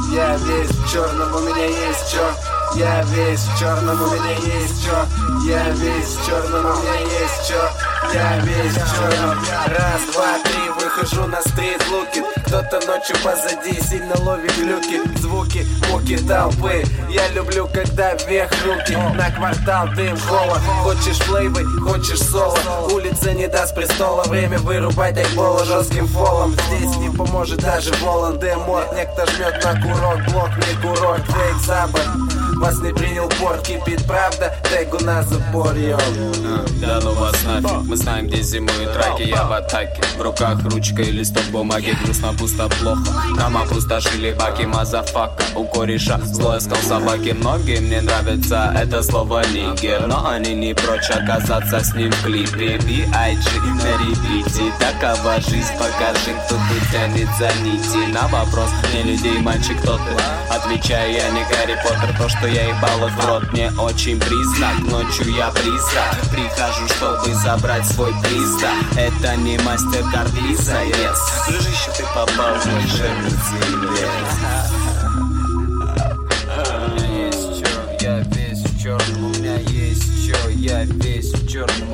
Я весь в черном, у меня есть чё. Я весь в черном, у меня есть чё. Я весь в черном, у меня есть чё. Я весь в черном. Раз, два, три, выхожу на стрит, лукит. Кто-то ночью позади сильно ловит глюки. Звуки, муки, толпы. Я люблю, когда вверх руки. На квартал дым, холод. Хочешь флейвы, хочешь соло. Улица не даст престола. Время вырубать айбола жестким фолом. Здесь не поможет даже Волан-де-Морт. Некто жмет на курок, блок не курорт. Фейк забор. Вас не принял порт, кипит правда. Тег у нас запор, йо. Да ну вас нафиг, мы знаем, где зимуют раки. Я в атаке, в руках ручка и листок бумаги. Грустно, пусто, плохо. Нам опустошили баки, мазафака. У кореша злой скал собаки. Многим не нравится это слово нигер, но они не прочь оказаться с ним в клипе. B.I.G. на репите. Такова жизнь, покажи, кто тут тянет за нити. На вопрос, не людей, мальчик, кто ты? Отвечаю, я не Гарри Поттер. То, что я ебал в рот, мне очень признак. Ночью я призрак, прихожу, чтобы забрать свой приз. Да, это не мастер-карт Виза, yes. Дружище, ты попал в мой жертвенный. У меня есть чё, я весь в черном. У меня есть чё, я весь в черном.